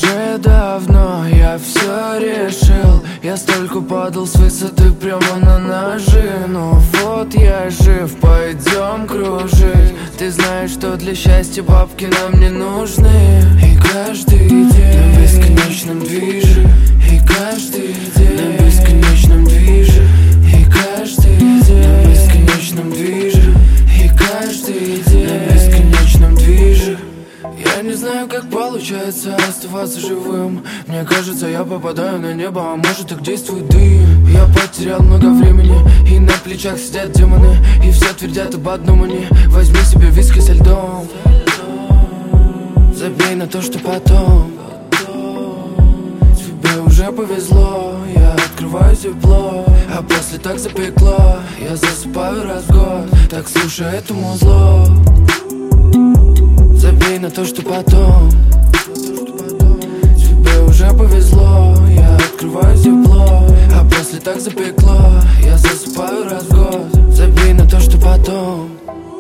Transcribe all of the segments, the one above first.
Уже давно я все решил. Я столько падал с высоты прямо на ножи. Но вот я жив, пойдем кружить. Ты знаешь, что для счастья бабки нам не нужны. И каждый день на бесконечном движе. И каждый день на бесконечном движе. И каждый день на бесконечном движе. И каждый день на бесконечном движе. Я не знаю, как получается оставаться живым. Мне кажется, я попадаю на небо, а может, так действует дым. Я потерял много времени, и на плечах сидят демоны. И все твердят об одном они: возьми себе виски со льдом. Забей на то, что потом. Тебе уже повезло, я открываю тепло. А после так запекло, я засыпаю раз в год. Так слушай это музло. Забей на то, что потом. Тебе уже повезло, я открываю тепло. А после так запекло, я засыпаю раз в год. Забей на то, что потом.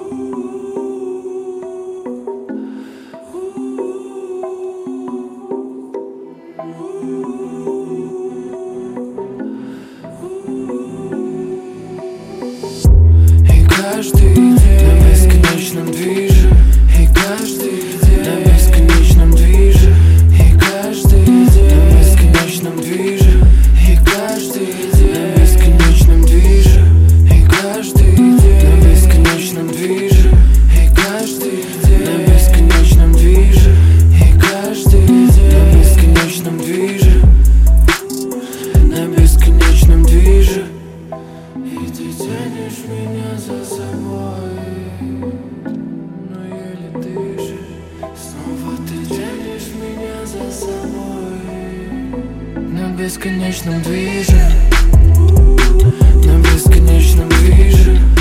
И каждый день на бесконечном движе. И каждый день на бесконечном движе. И каждый день на бесконечном движе. И каждый день на бесконечном движе. И каждый день на бесконечном движе. И каждый день на бесконечном движе. И каждый день на бесконечном движе. На бесконечном движе. И ты тянешь меня за собой. На бесконечном движе. На бесконечном движе.